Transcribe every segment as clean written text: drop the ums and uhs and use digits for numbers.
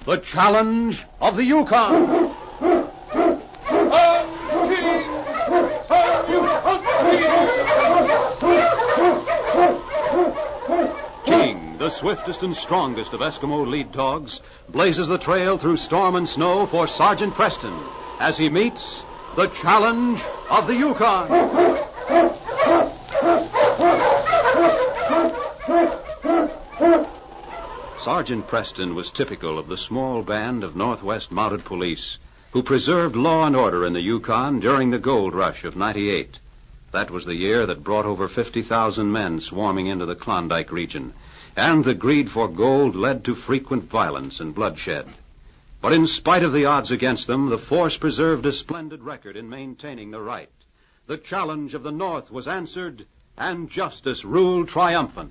The Challenge of the Yukon. King, the swiftest and strongest of Eskimo lead dogs, blazes the trail through storm and snow for Sergeant Preston as he meets the Challenge of the Yukon. Sergeant Preston was typical of the small band of Northwest Mounted Police who preserved law and order in the Yukon during the gold rush of '98. That was the year that brought over 50,000 men swarming into the Klondike region, and the greed for gold led to frequent violence and bloodshed. But in spite of the odds against them, the force preserved a splendid record in maintaining the right. The challenge of the North was answered, and justice ruled triumphant.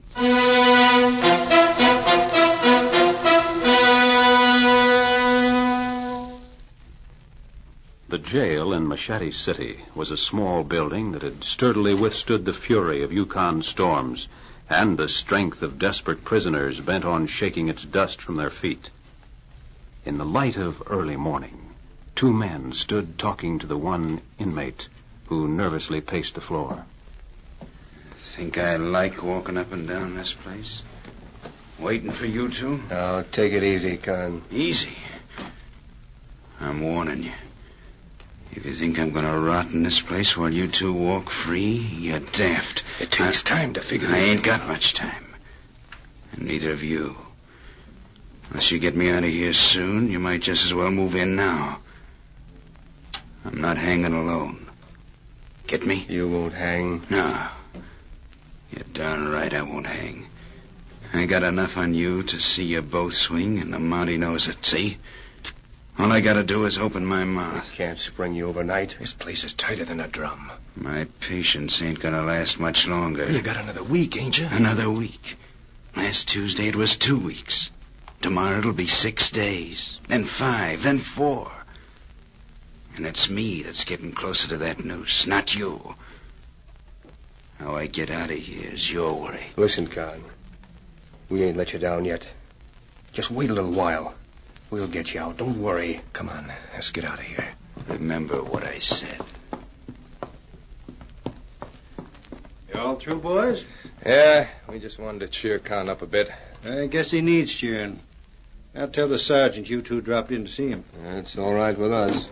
The jail in Machete City was a small building that had sturdily withstood the fury of Yukon storms and the strength of desperate prisoners bent on shaking its dust from their feet. In the light of early morning, two men stood talking to the one inmate who nervously paced the floor. Think I like walking up and down this place? Waiting for you two? Now, take it easy, Con. Easy? I'm warning you. If you think I'm going to rot in this place while you two walk free, you're daft. It takes time to figure this out. I ain't got much time. And neither of you. Unless you get me out of here soon, you might just as well move in now. I'm not hanging alone. Get me? You won't hang? No. You're darn right I won't hang. I got enough on you to see you both swing, and the Mountie knows it, see? All I gotta do is open my mouth. I can't spring you overnight. This place is tighter than a drum. My patience ain't gonna last much longer. You got another week, ain't you? Another week. Last Tuesday it was 2 weeks. Tomorrow it'll be 6 days. Then 5, then 4. And it's me that's getting closer to that noose, not you. How I get out of here is your worry. Listen, Con. We ain't let you down yet. Just wait a little while. We'll get you out. Don't worry. Come on. Let's get out of here. Remember what I said. You all through, boys? Yeah, we just wanted to cheer Con up a bit. I guess he needs cheering. I'll tell the sergeant you two dropped in to see him. That's all right with us.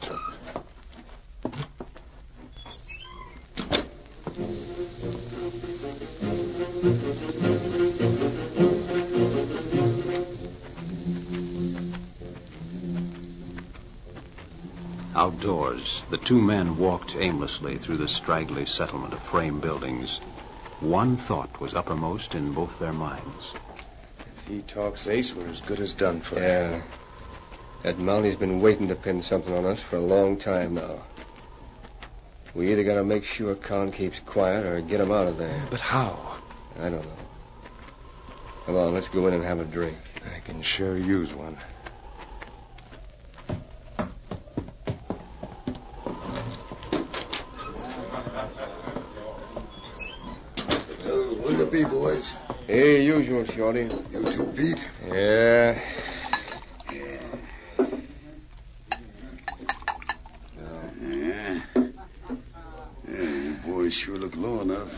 Outdoors, the two men walked aimlessly through the straggly settlement of frame buildings. One thought was uppermost in both their minds. If he talks Ace, we're as good as done for. Yeah. That Mountie's been waiting to pin something on us for a long time now. We either gotta make sure Con keeps quiet or get him out of there. But how? I don't know. Come on, let's go in and have a drink. I can sure use one. What'll it be, boys? Hey, usual, Shorty. You too, Pete? Yeah. You boys sure look low enough.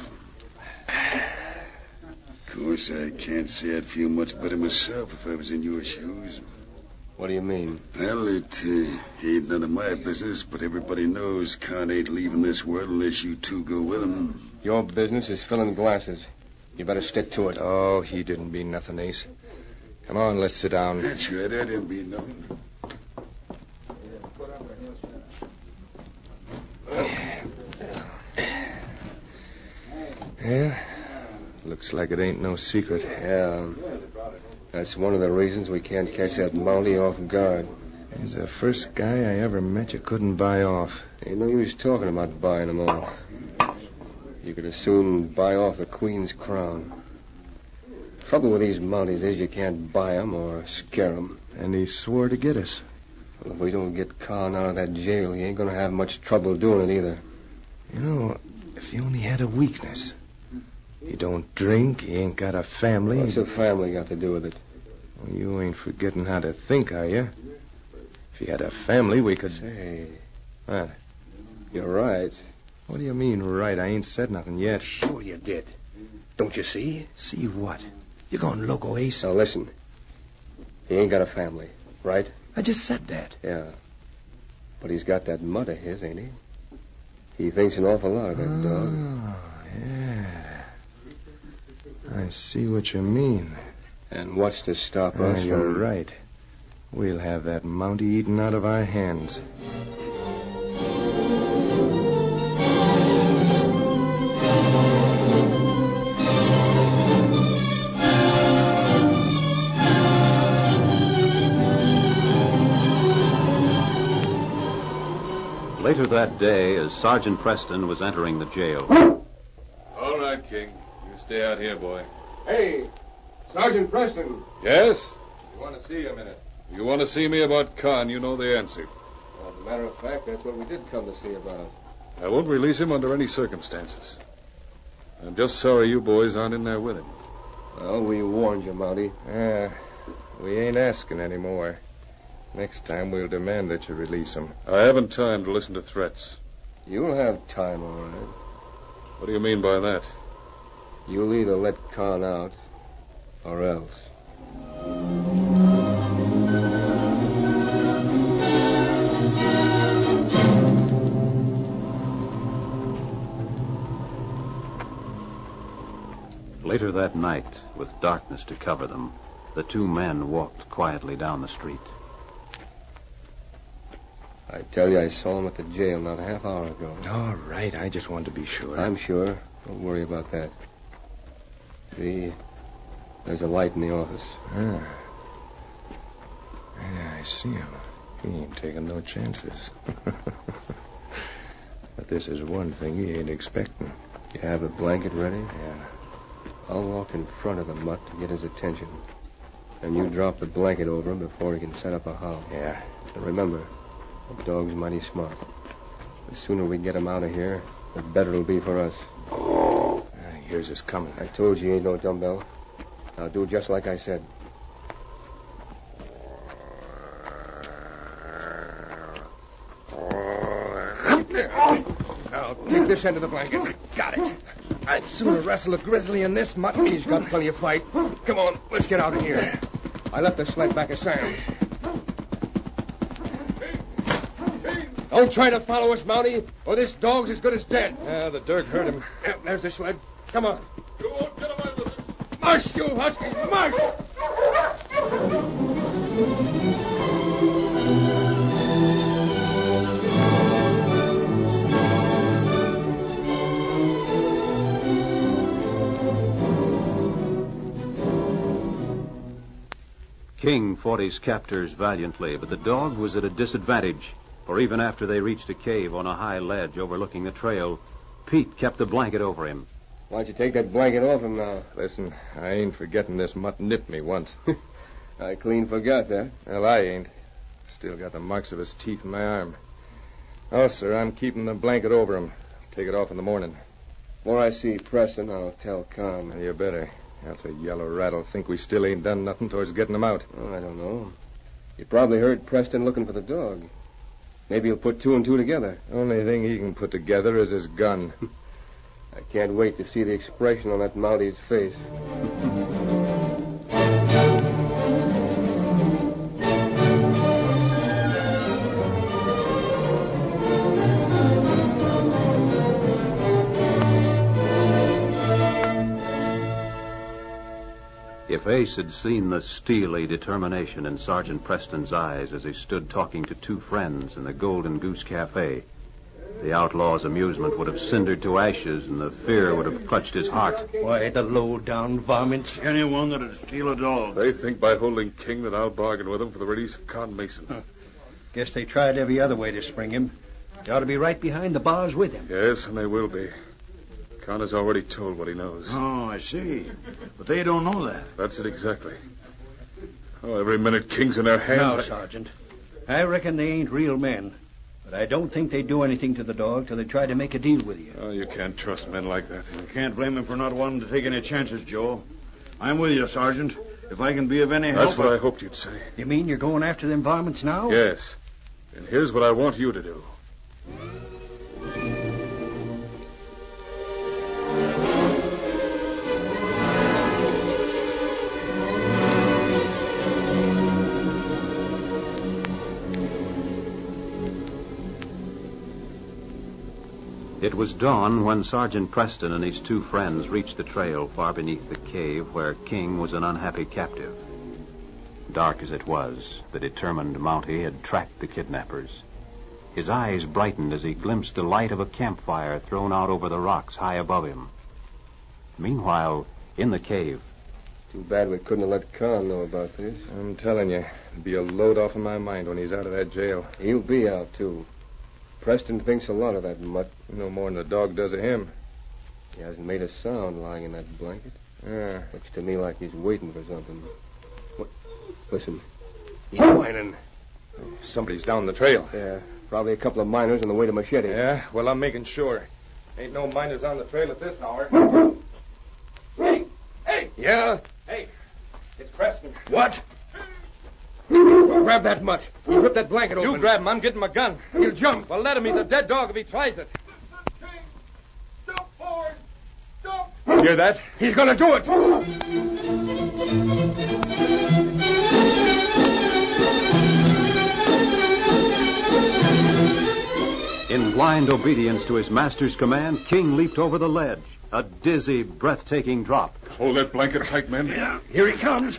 Of course, I can't say I'd feel much better myself if I was in your shoes. What do you mean? Well, it ain't none of my business, but everybody knows Con ain't leaving this world unless you two go with him. Your business is filling glasses. You better stick to it. Oh, he didn't mean nothing, Ace. Come on, let's sit down. That's right, I didn't mean nothing. Yeah? Looks like it ain't no secret. Yeah. That's one of the reasons we can't catch that Mountie off guard. He's the first guy I ever met you couldn't buy off. Ain't no use talking about buying them all. You could as soon buy off the Queen's crown. Trouble with these Mounties is you can't buy them or scare them. And he swore to get us. Well, if we don't get Con out of that jail, he ain't going to have much trouble doing it either. You know, if he only had a weakness. He don't drink, he ain't got a family. What's a family got to do with it? Well, you ain't forgetting how to think, are you? If you had a family, we could... Say, What? you're right. What do you mean, right? I ain't said nothing yet. Sure you did. Don't you see? See what? You're going loco, Ace. Now, listen. He ain't got a family, right? I just said that. Yeah. But he's got that mutt of his, ain't he? He thinks an awful lot of that dog. Oh, yeah. I see what you mean. And what's to stop us You're from... right. We'll have that Mountie eaten out of our hands. Later that day, as Sergeant Preston was entering the jail. All right, King. You stay out here, boy. Hey, Sergeant Preston. Yes? We want to see you a minute. You want to see me about Khan, you know the answer. Well, as a matter of fact, that's what we did come to see about. I won't release him under any circumstances. I'm just sorry you boys aren't in there with him. Well, we warned you, Mountie. We ain't asking any more. Next time we'll demand that you release him. I haven't time to listen to threats. You'll have time, all right. What do you mean by that? You'll either let Khan out or else. Later that night, with darkness to cover them, the two men walked quietly down the street. I tell you, I saw him at the jail not a half hour ago. All right, I just wanted to be sure. I'm sure. Don't worry about that. See, there's a light in the office. Yeah, I see him. He ain't taking no chances. But this is one thing he ain't expecting. You have the blanket ready? Yeah. I'll walk in front of the mutt to get his attention. And you drop the blanket over him before he can set up a howl. Yeah. And remember, the dog's mighty smart. The sooner we get him out of here, the better it'll be for us. He hears us coming. I told you he ain't no dumbbell. Now do just like I said. Now, take this end of the blanket. Got it. I'd sooner wrestle a grizzly in this mutt. He's got plenty of fight. Come on, let's get out of here. I left the sled back at Sam's. Don't try to follow us, Mountie, or this dog's as good as dead. The Dirk hurt him. There's the sled. Come on. You won't get away with it. March, you huskies, march! King fought his captors valiantly, but the dog was at a disadvantage. For even after they reached a cave on a high ledge overlooking the trail, Pete kept the blanket over him. Why don't you take that blanket off him now? Listen, I ain't forgetting this mutt nipped me once. I clean forgot that. Well, I ain't. Still got the marks of his teeth in my arm. Oh, sir, I'm keeping the blanket over him. Take it off in the morning. Before I see Preston, I'll tell Khan. You better. That's a yellow rat'll think we still ain't done nothing towards getting him out. Oh, I don't know. You probably heard Preston looking for the dog. Maybe he'll put two and two together. Only thing he can put together is his gun. I can't wait to see the expression on that Mountie's face. If Ace had seen the steely determination in Sergeant Preston's eyes as he stood talking to two friends in the Golden Goose Cafe, the outlaw's amusement would have cindered to ashes and the fear would have clutched his heart. Why, the low-down varmints. Anyone that'd steal a dog. They think by holding King that I'll bargain with them for the release of Con Mason. Guess they tried every other way to spring him. They ought to be right behind the bars with him. Yes, and they will be. Con has already told what he knows. Oh, I see. But they don't know that. That's it exactly. Oh, every minute King's in their hands. Now, Sergeant, I reckon they ain't real men. But I don't think they'd do anything to the dog till they try to make a deal with you. Oh, you can't trust men like that. You can't blame him for not wanting to take any chances, Joe. I'm with you, Sergeant. If I can be of any help... That's what I hoped you'd say. You mean you're going after them varmints now? Yes. And here's what I want you to do. It was dawn when Sergeant Preston and his two friends reached the trail far beneath the cave where King was an unhappy captive. Dark as it was, the determined Mountie had tracked the kidnappers. His eyes brightened as he glimpsed the light of a campfire thrown out over the rocks high above him. Meanwhile, in the cave... Too bad we couldn't have let Khan know about this. I'm telling you, it'll be a load off of my mind when he's out of that jail. He'll be out, too. Preston thinks a lot of that mutt. No more than the dog does of him. He hasn't made a sound lying in that blanket. Yeah. Looks to me like he's waiting for something. What? Listen. He's whining. Somebody's down the trail. Yeah, probably a couple of miners on the way to Machete. Yeah, well, I'm making sure. Ain't no miners on the trail at this hour. Hey! Hey! Yeah? Hey, it's Preston. What? Grab that mutt. He's ripped that blanket open. You grab him. I'm getting my gun. He'll jump. Well, let him. He's a dead dog if he tries it. Jump forward! Jump! Hear that? He's going to do it. In blind obedience to his master's command, King leaped over the ledge. A dizzy, breathtaking drop. Hold that blanket tight, men. Yeah, here he comes.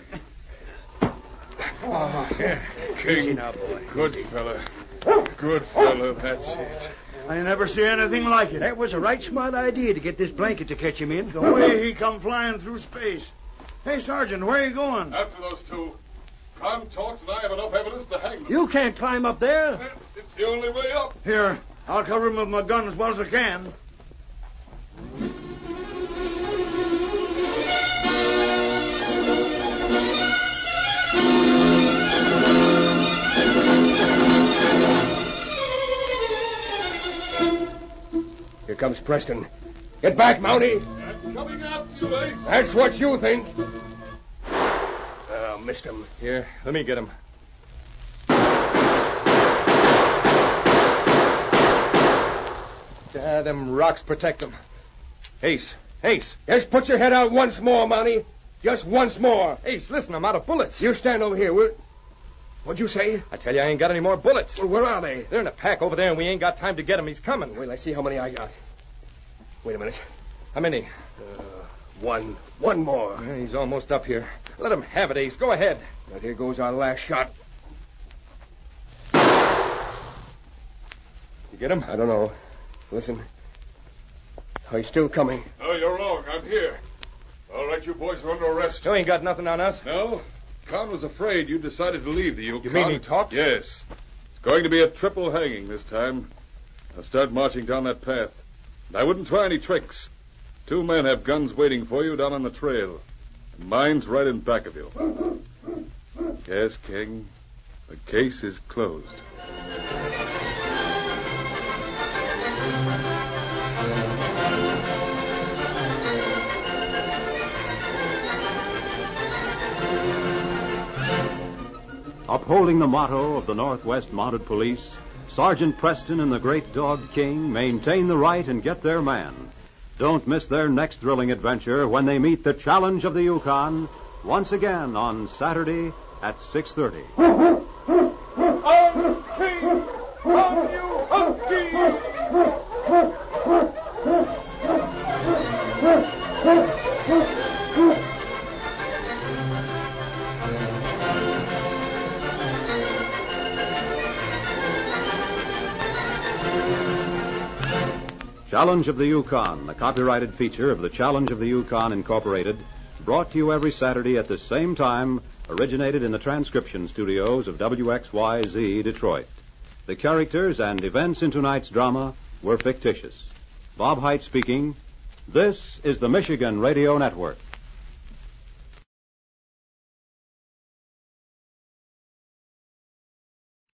Oh, yeah. King. Now, boy. Good fella. Good fella, that's it. I never see anything like it. That was a right smart idea to get this blanket to catch him in. The way he come flying through space. Hey, Sergeant, where are you going? After those two. Khan talked, and I have enough evidence to hang them. You can't climb up there. It's the only way up. Here, I'll cover him with my gun as well as I can. Here comes Preston. Get back, Mountie. I'm coming after you, Ace. That's what you think. Missed him. Here, let me get him. Them rocks protect them. Ace. Just put your head out once more, Mountie. Just once more. Ace, listen, I'm out of bullets. You stand over here. What'd you say? I tell you, I ain't got any more bullets. Well, where are they? They're in a pack over there, and we ain't got time to get him. He's coming. Wait, let's see how many I got. Wait a minute. How many? One. One more. Yeah, he's almost up here. Let him have it, Ace. Go ahead. Now, here goes our last shot. You get him? I don't know. Listen. Oh, he's still coming. No, you're wrong. I'm here. All right, you boys are under arrest. You ain't got nothing on us. No? Khan was afraid you decided to leave the Yukon. You mean he talked? Yes. It's going to be a triple hanging this time. I'll start marching down that path. And I wouldn't try any tricks. 2 men have guns waiting for you down on the trail. And mine's right in back of you. Yes, King. The case is closed. Upholding the motto of the Northwest Mounted Police, Sergeant Preston and the great dog King maintain the right and get their man. Don't miss their next thrilling adventure when they meet the Challenge of the Yukon once again on Saturday at 6:30. King! On you, Challenge of the Yukon, a copyrighted feature of the Challenge of the Yukon Incorporated, brought to you every Saturday at the same time, originated in the transcription studios of WXYZ Detroit. The characters and events in tonight's drama were fictitious. Bob Hite speaking. This is the Michigan Radio Network.